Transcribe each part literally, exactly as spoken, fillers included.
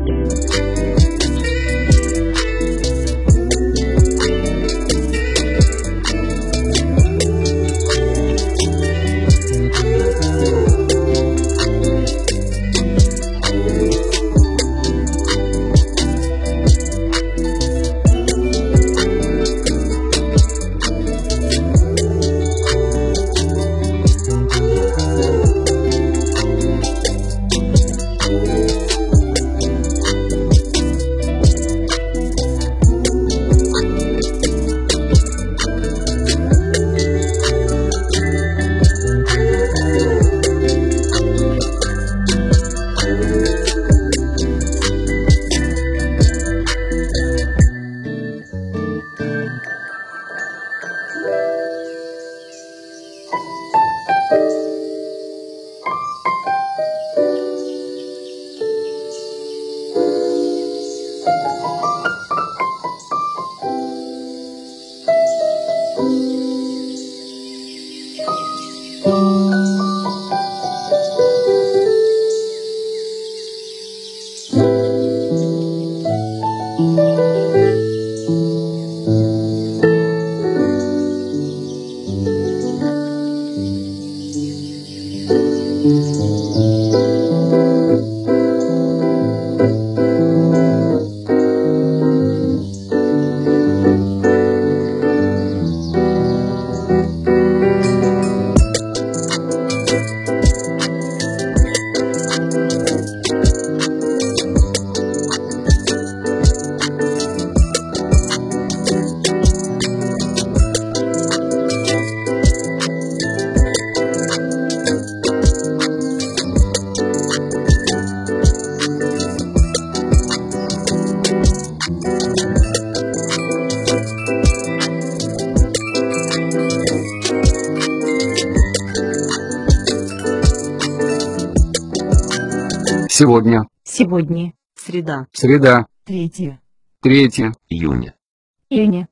Сегодня. Сегодня. Среда. Среда. Третье. Третье. Июня. Июня.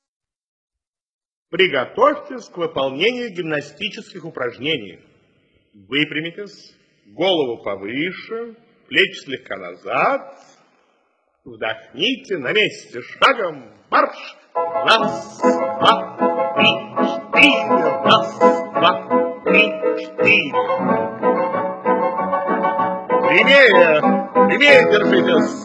Приготовьтесь к выполнению гимнастических упражнений. Выпрямитесь, голову повыше, плечи слегка назад. Вдохните на месте. Шагом марш. Раз, два, три, четыре. Раз, два, три, четыре. Прямее, прямее держитесь.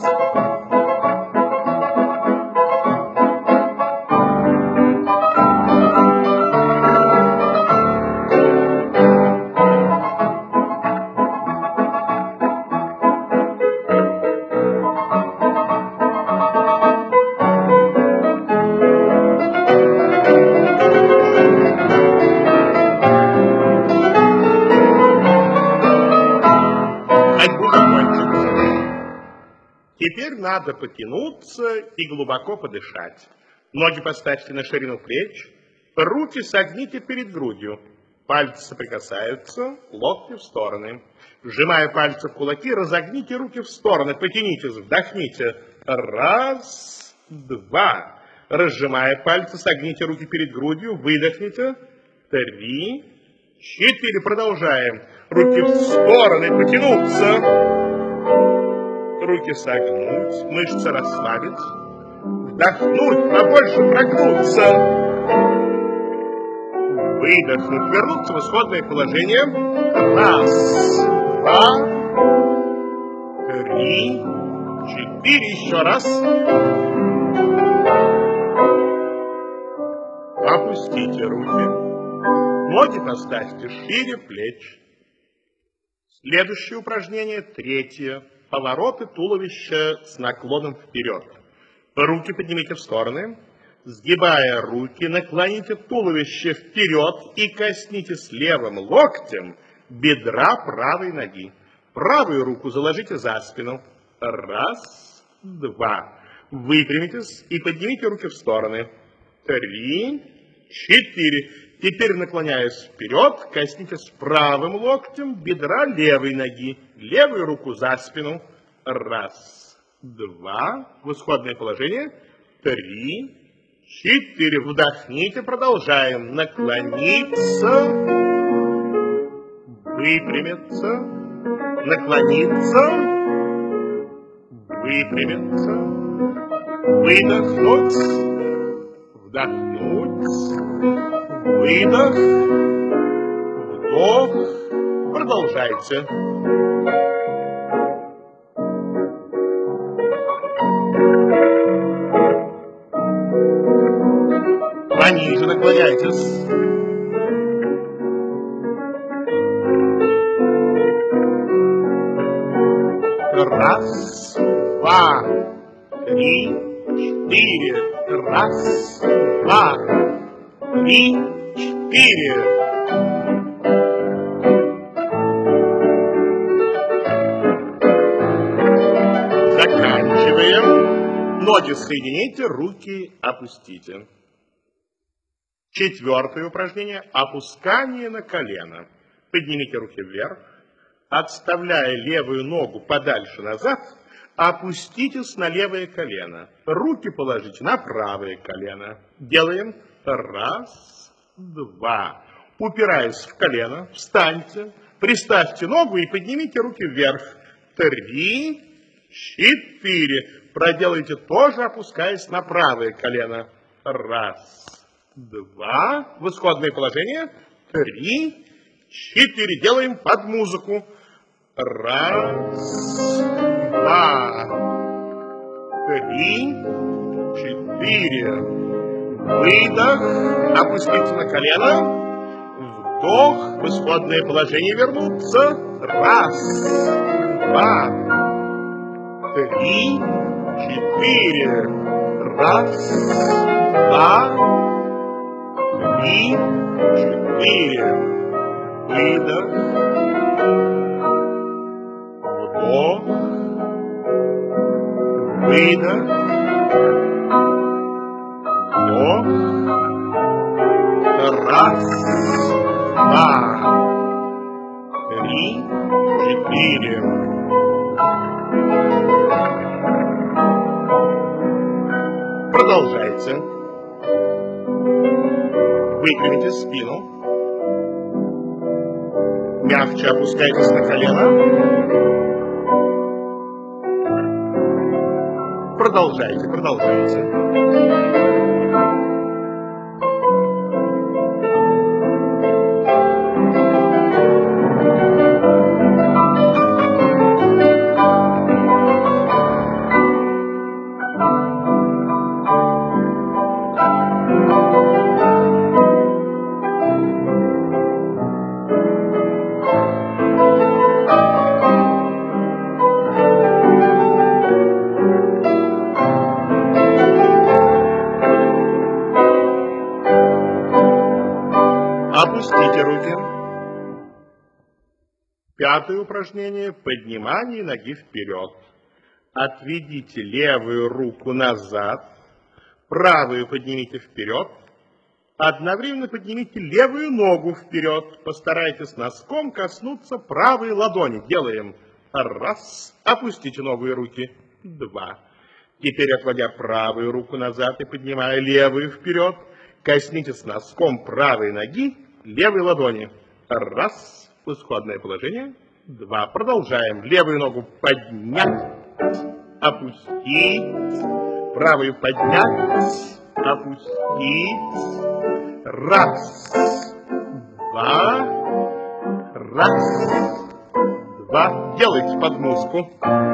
Теперь надо потянуться и глубоко подышать. Ноги поставьте на ширину плеч, руки согните перед грудью. Пальцы соприкасаются, локти в стороны. Сжимая пальцы в кулаки, разогните руки в стороны, потянитесь, вдохните. Раз, два. Разжимая пальцы, согните руки перед грудью, выдохните. Три, четыре. Продолжаем. Руки в стороны, потянуться. Руки согнуть, мышцы расслабить, вдохнуть, побольше прогнуться, выдохнуть, вернуться в исходное положение. Раз, два, три, четыре, еще раз. Опустите руки, ноги поставьте шире плеч. Следующее упражнение, третье. Повороты туловища с наклоном вперед. Руки поднимите в стороны. Сгибая руки, наклоните туловище вперед и коснитесь левым локтем бедра правой ноги. Правую руку заложите за спину. Раз, два. Выпрямитесь и поднимите руки в стороны. Три, четыре. Теперь, наклоняясь вперед, коснитесь правым локтем бедра левой ноги. Левую руку за спину. Раз, два. В исходное положение. Три, четыре. Вдохните, продолжаем. Наклониться. Выпрямиться. Наклониться. выпрямиться, выдохнуть, вдохнуть, выдох, вдох, продолжайте. Пониже наклоняйтесь. Раз, два, три, четыре. Раз, два, три, четыре. Заканчиваем. Ноги соедините, руки опустите. Четвертое упражнение – опускание на колено. Поднимите руки вверх, отставляя левую ногу подальше назад, опуститесь на левое колено. Руки положите на правое колено. Делаем раз, два. Упираясь в колено, встаньте, приставьте ногу и поднимите руки вверх. Три, четыре. Проделайте тоже, опускаясь на правое колено. Раз, два. В исходное положение. Три, четыре. Делаем под музыку. Раз, два, три, четыре. Выдох. Опуститься на колено. Вдох. В исходное положение вернуться. Раз, два, три, четыре. Раз, два, три, четыре. Выдох. Вдох, выдох, вдох, раз, два, три, четыре. Продолжайте. Выпрямите спину. Мягче опускайтесь на колено. Продолжайте, продолжайте. Опустите руки. Пятое упражнение – поднимание ноги вперед. Отведите левую руку назад, правую поднимите вперед, одновременно поднимите левую ногу вперед. Постарайтесь носком коснуться правой ладони. Делаем раз. Опустите ногу и руки. Два. Теперь, отводя правую руку назад и поднимая левую вперед, коснитесь носком правой ноги левой ладони. Раз. Исходное положение. Два. Продолжаем. Левую ногу поднять, опустить. Правую поднять, опустить. Раз. Два. Раз. Два. Делайте под музыку.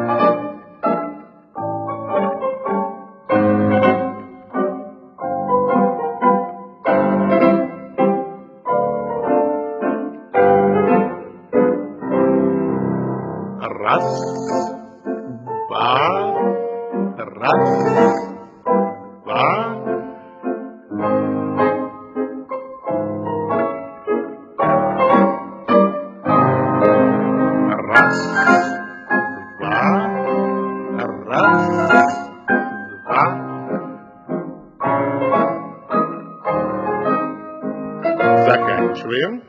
Раз, два, раз, два. Раз, два, раз, два. Заканчиваем.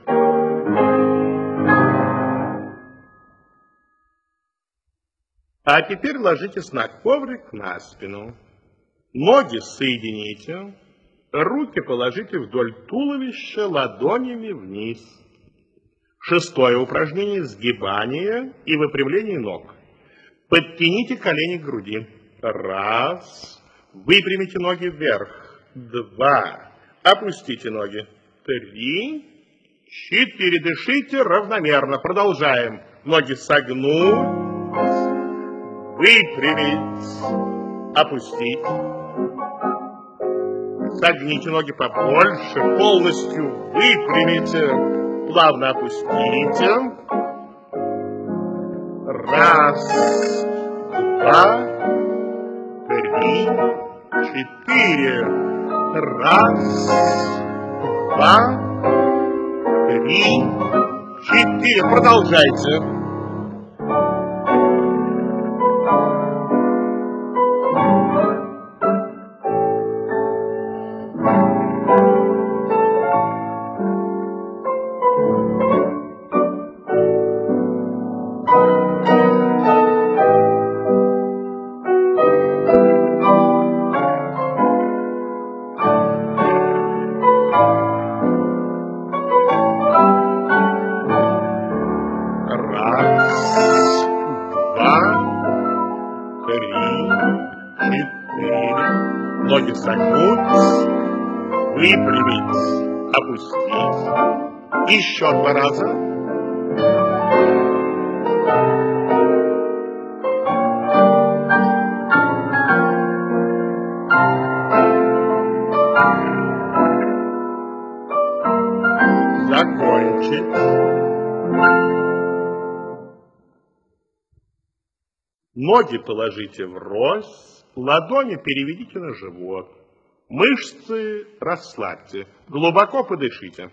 А теперь ложитесь на коврик на спину. Ноги соедините, руки положите вдоль туловища ладонями вниз. Шестое упражнение – сгибание и выпрямление ног. Подтяните колени к груди. Раз. Выпрямите ноги вверх. Два. Опустите ноги. Три. Четыре. Дышите равномерно. Продолжаем. Ноги согнуть. Выпрямить. Опустить. Согните ноги побольше. Полностью выпрямите. Плавно опустите. Раз. Два. Три. Четыре. Раз. Два. Три. Четыре. Продолжайте. Ноги согнуть, выпрямить, опустить. Еще два раза. Закончить. Ноги положите врозь. Ладони переведите на живот. Мышцы расслабьте. Глубоко подышите.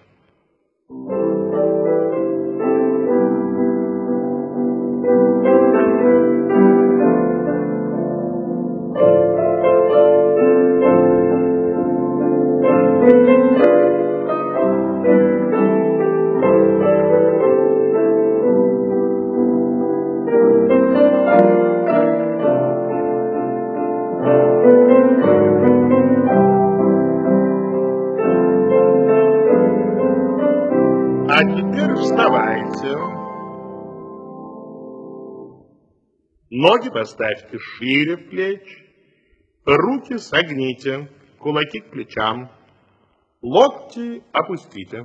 А теперь вставайте. Ноги поставьте шире плеч. Руки согните. Кулаки к плечам. Локти опустите.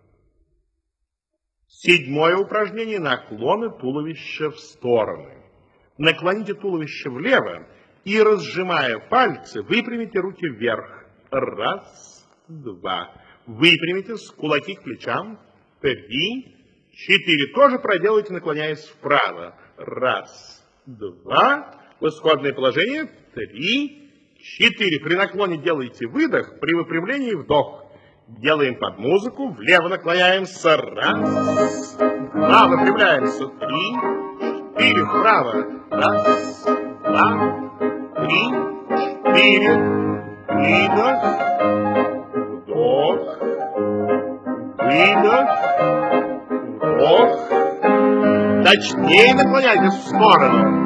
Седьмое упражнение. Наклоны туловища в стороны. Наклоните туловище влево и, разжимая пальцы, выпрямите руки вверх. Раз, два. Выпрямите с кулаки к плечам. Три, четыре. Тоже проделайте, наклоняясь вправо. Раз, два. В исходное положение. Три, четыре. При наклоне делайте выдох, при выпрямлении вдох. Делаем под музыку. Влево наклоняемся. Раз, два. Выпрямляемся. Три, четыре. Вправо. Раз, два, три, четыре. Выдох. Вдох. Выдох, вдох. Точнее наклоняйтесь в сторону.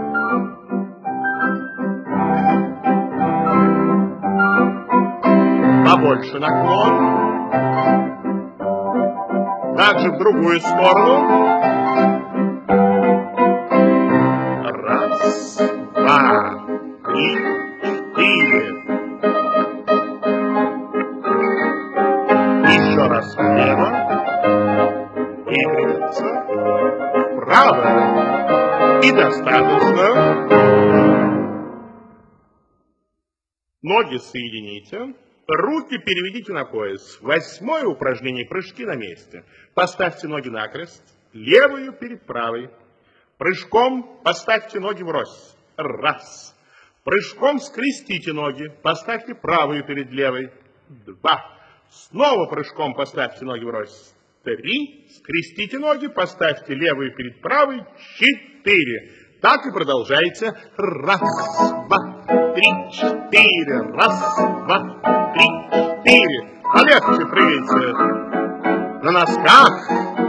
Побольше наклон. Также в другую сторону. Раз, два, три, четыре. Еще раз влево, выпрямиться, вправо и достаточно. Ноги соедините, руки переведите на пояс. Восьмое упражнение. Прыжки на месте. Поставьте ноги накрест, левую перед правой. Прыжком поставьте ноги врозь. Раз. Прыжком скрестите ноги, поставьте правую перед левой. Два. Снова прыжком поставьте ноги врозь. Три. Скрестите ноги, поставьте левую перед правой. Четыре. Так и продолжайте. Раз, два, три, четыре. Раз, два, три, четыре. Полегче прыгайте. На носках.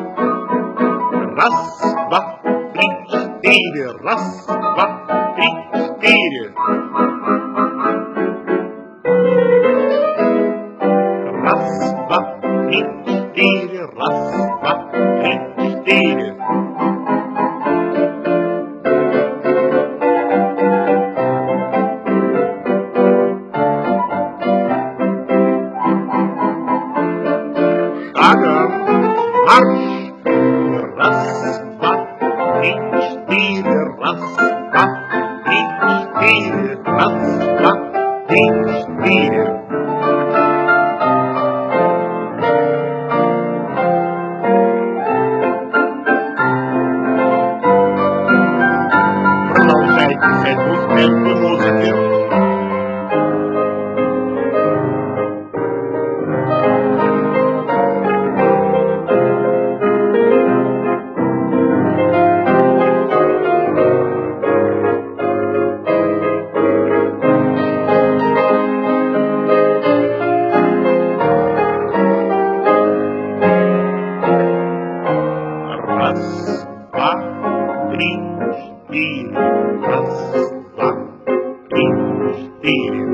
Раз, два, три, четыре. Раз, два, три, четыре. Раз, два, три, четыре. Раз, два, три, четыре. четыре. Продолжайте эту темпы музыки. Раз, два, три, четыре. Раз, два, три, четыре.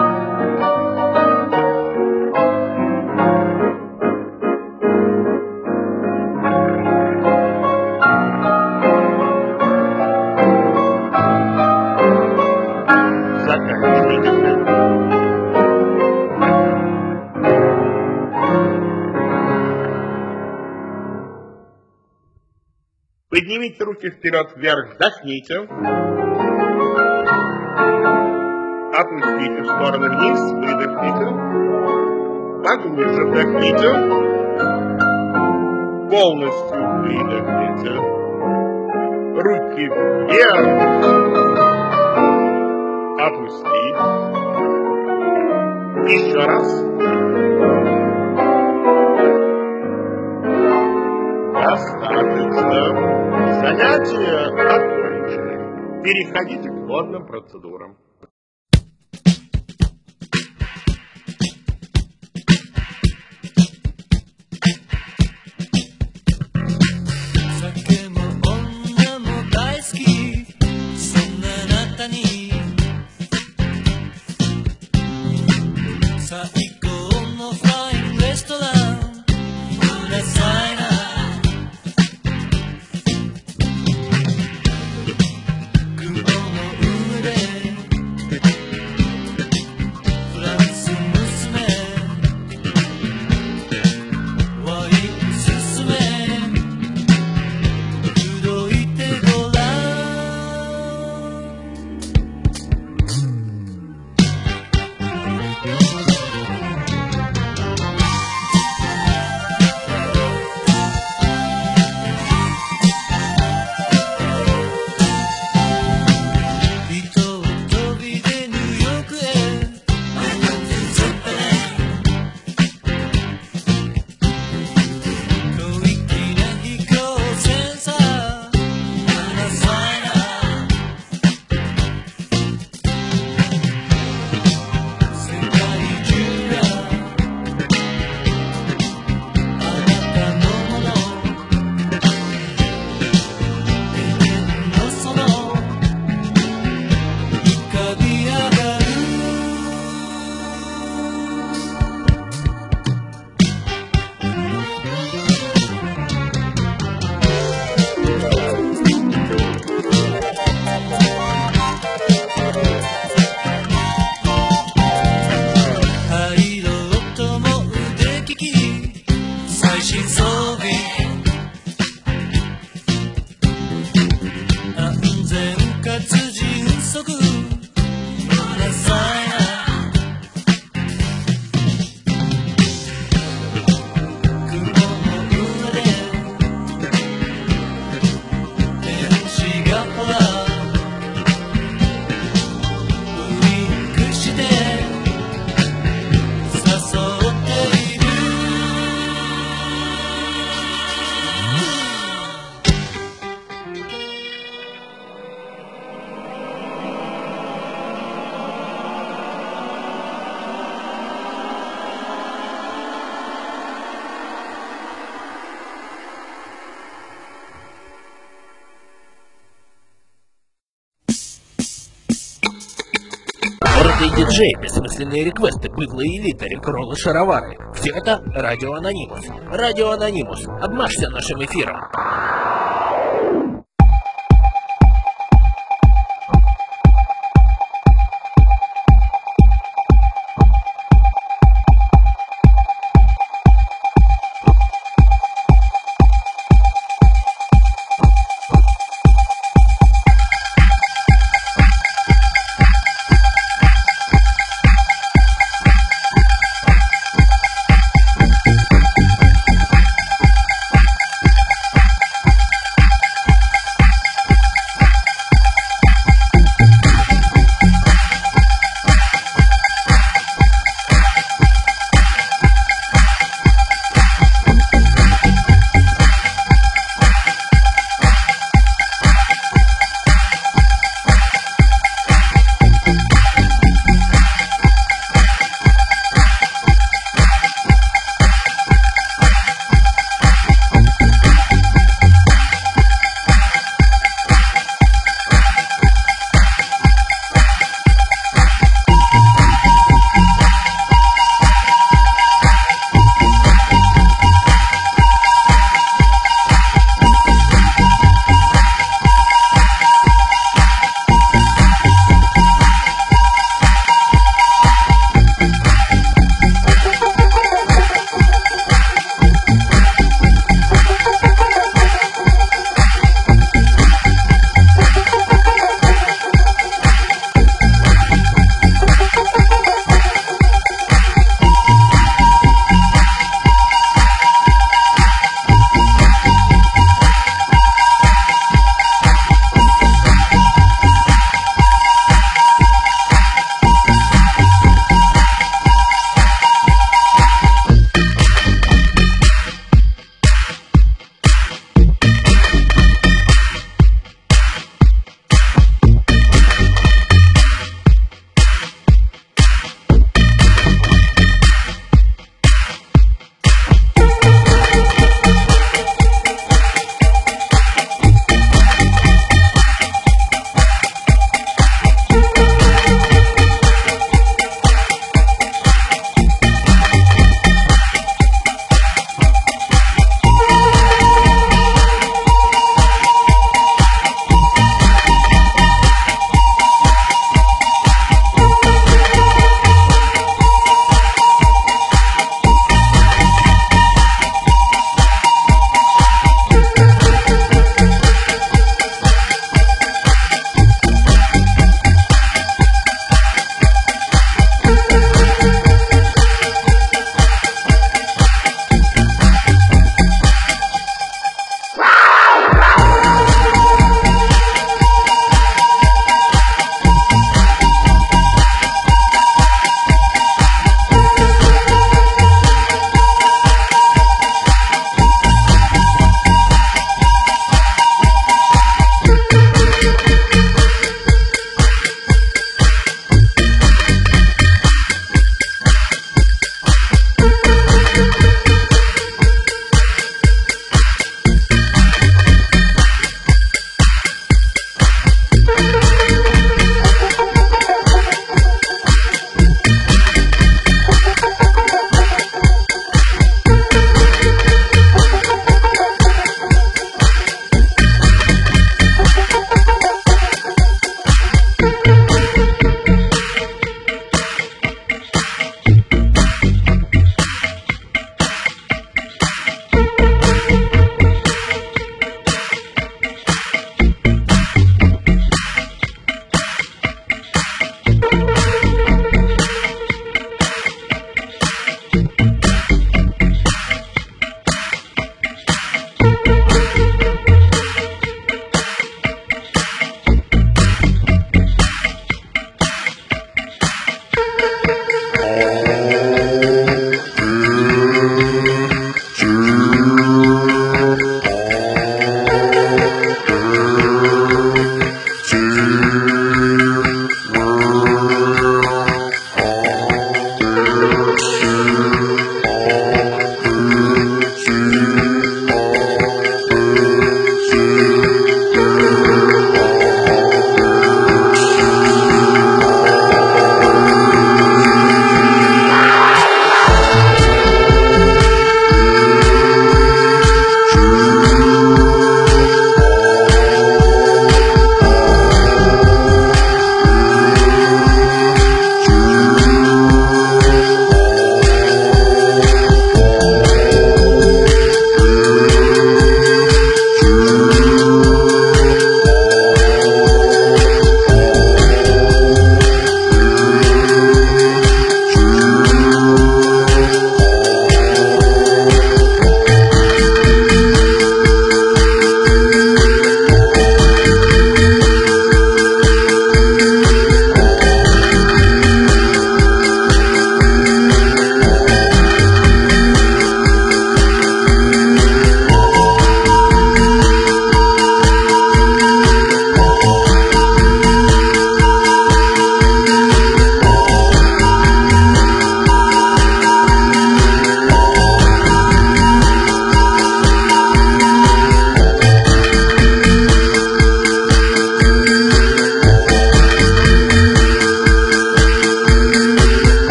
Заканчивайте. Поднимите руки вперед, вверх, вдохните. Опустите в стороны вниз, выдохните. Поглубже вдохните. Полностью выдохните. Руки вверх. Опустить. Еще раз. Достаточно. Занятия окончены. Переходите к водным процедурам. Борзый диджей, бессмысленные реквесты, быдло и элита, рекролы, шаровары. Все это Радио Анонимус. Радио Анонимус. Обмажься нашим эфиром.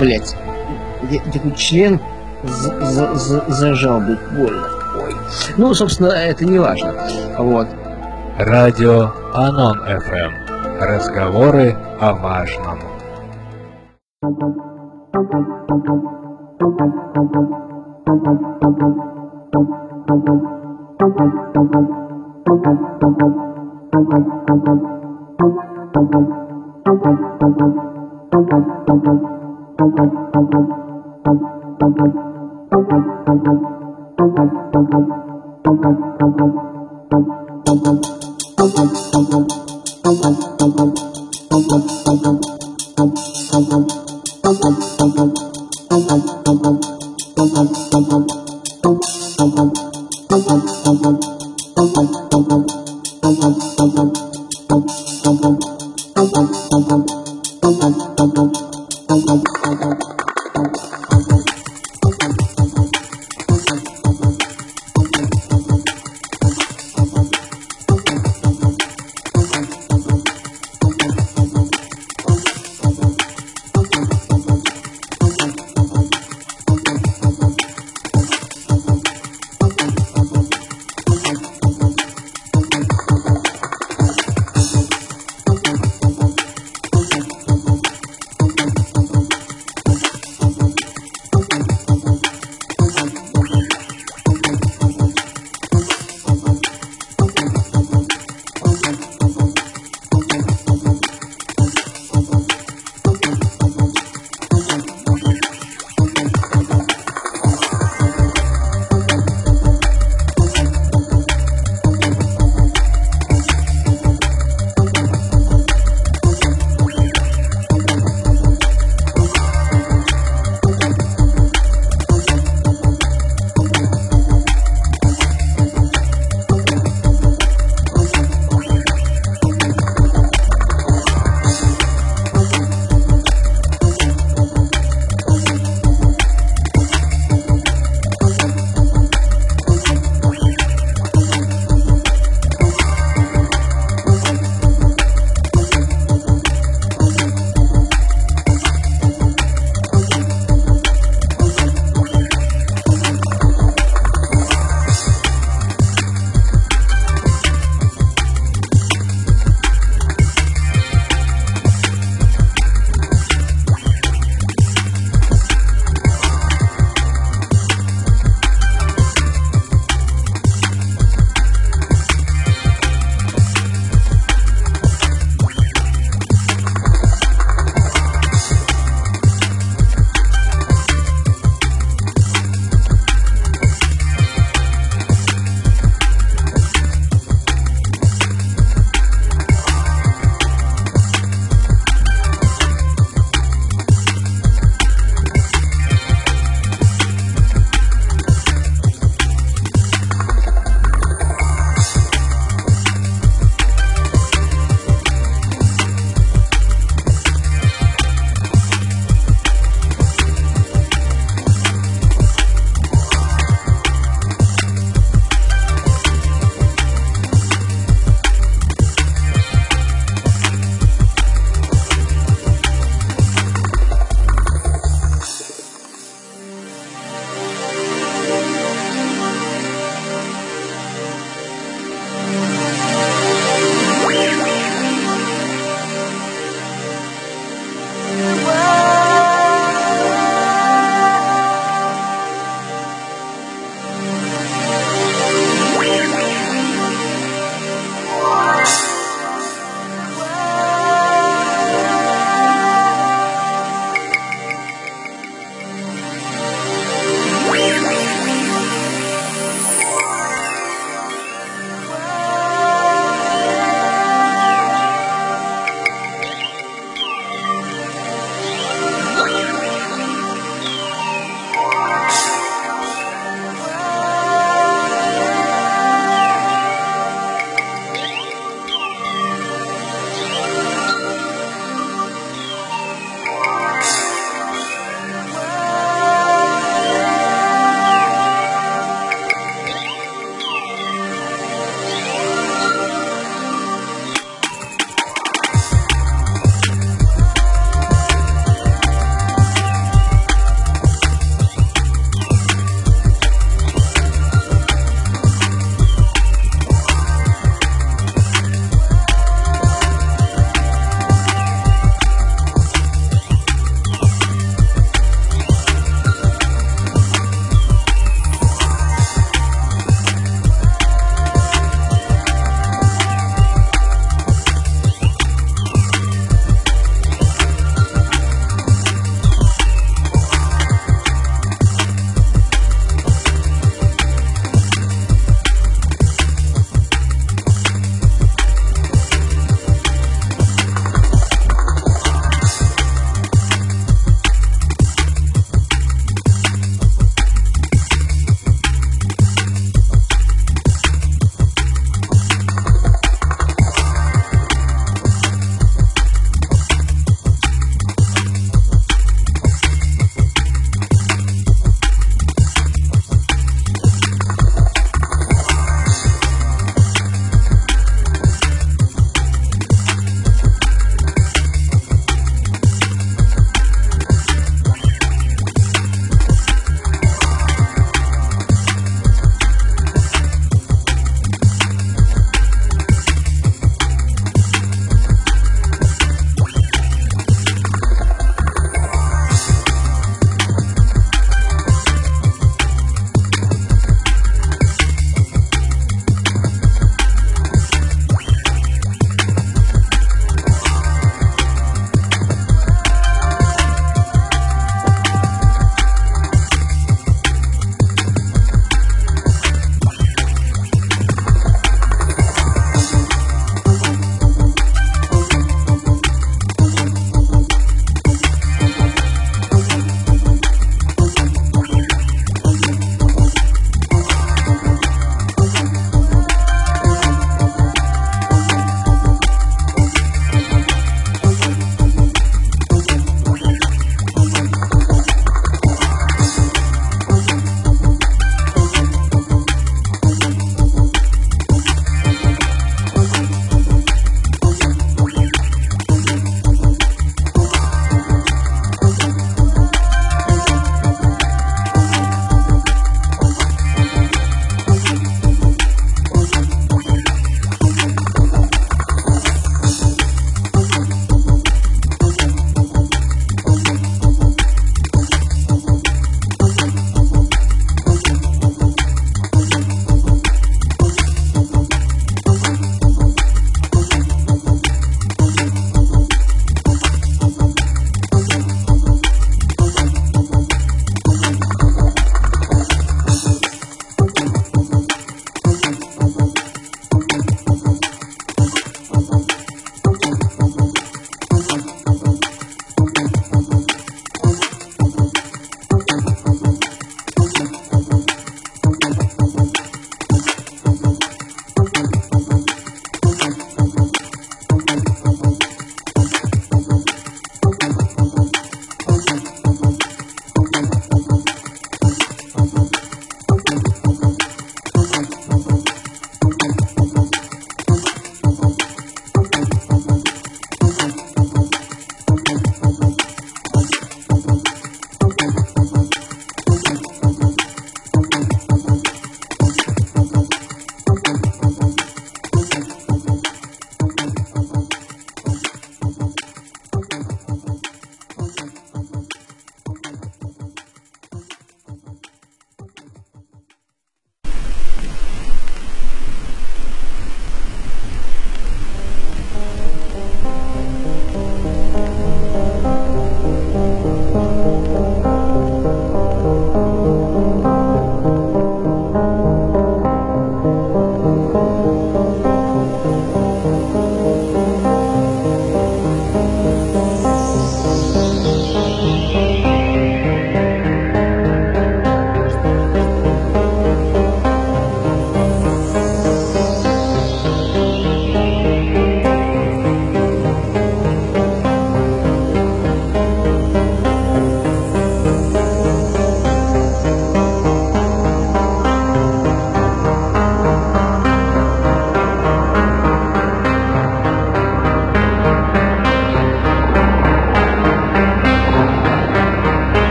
Блять, я, я тут член за, за, за, зажал, быть больно. Ой. Ну, собственно, это не важно. Вот. Радио Анон эф эм. Разговоры о важном.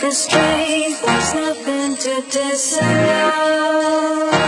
restraint, there's nothing to disallow.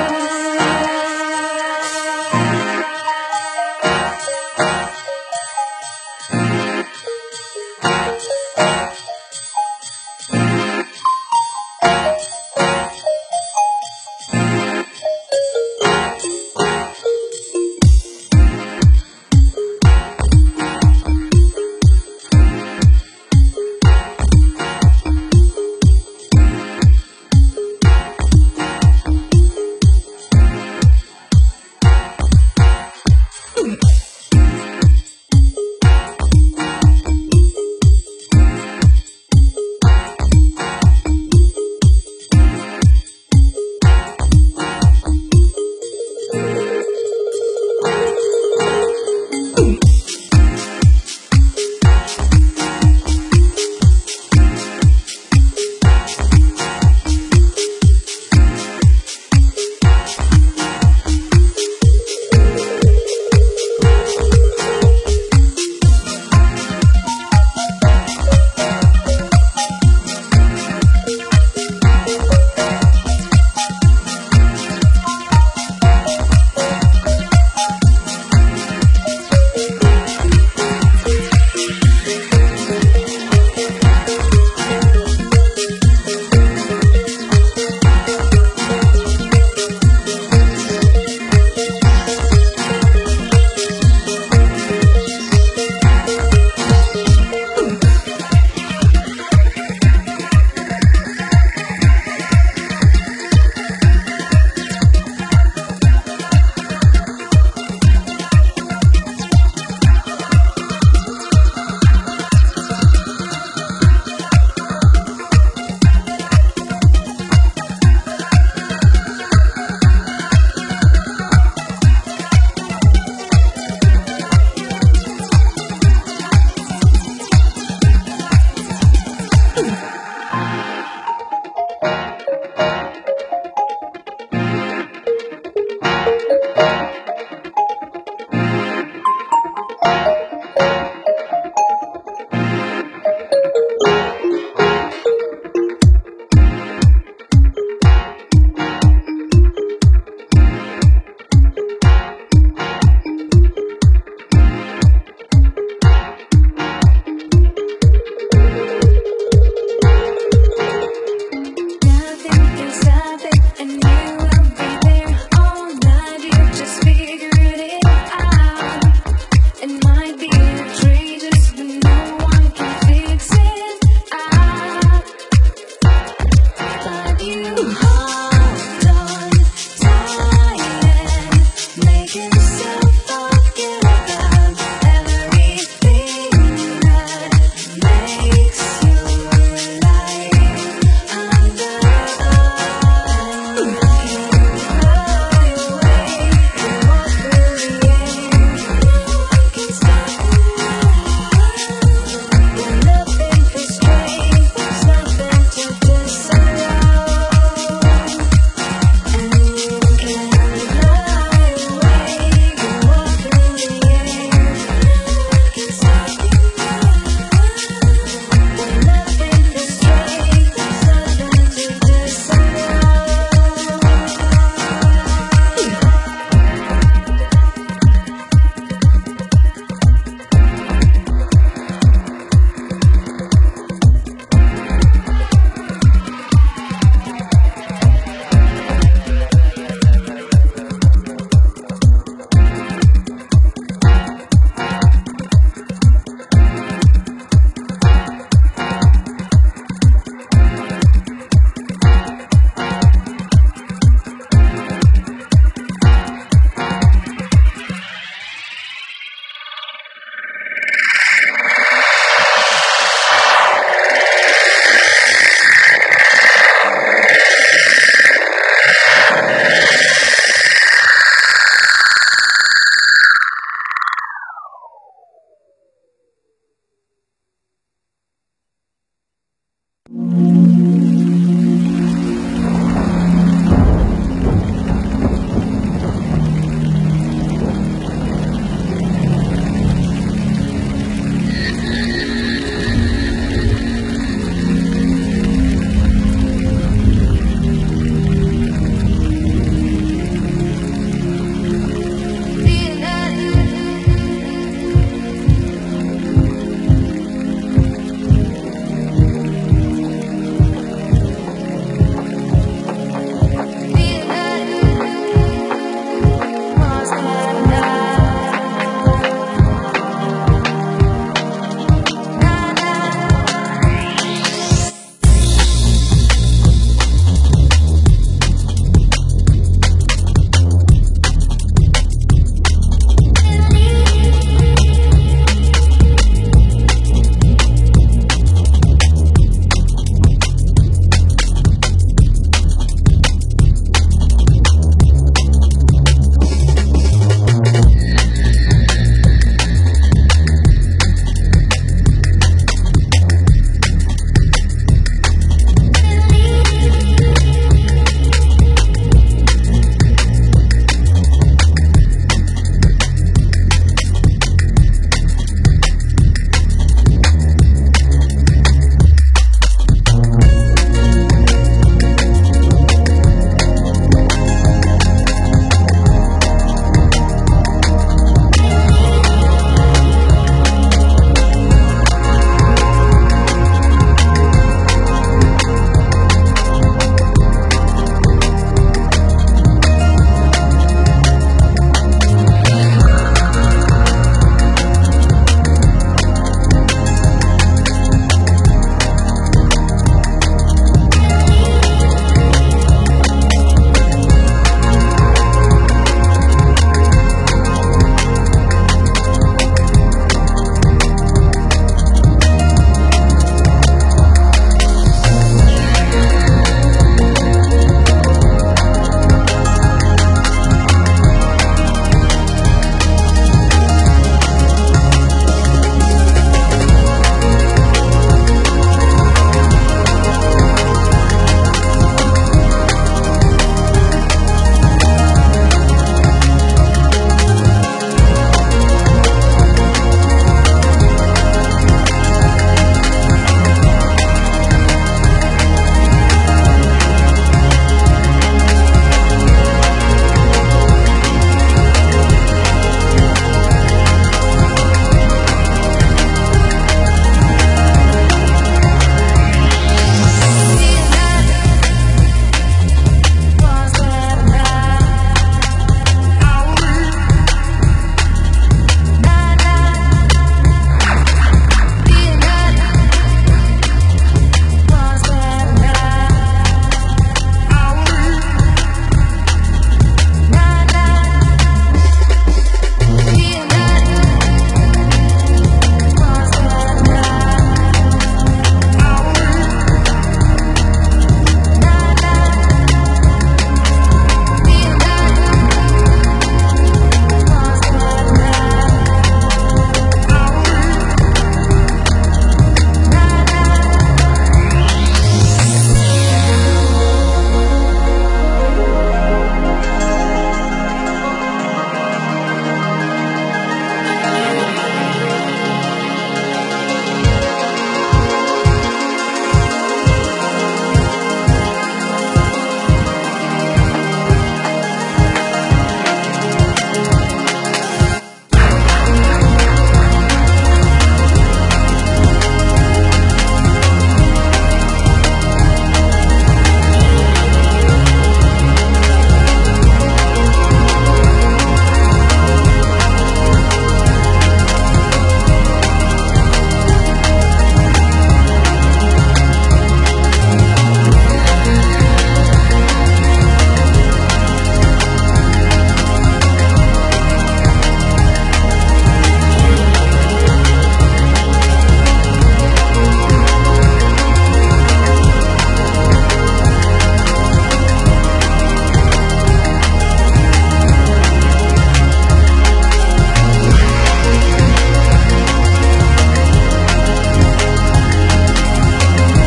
Thank you.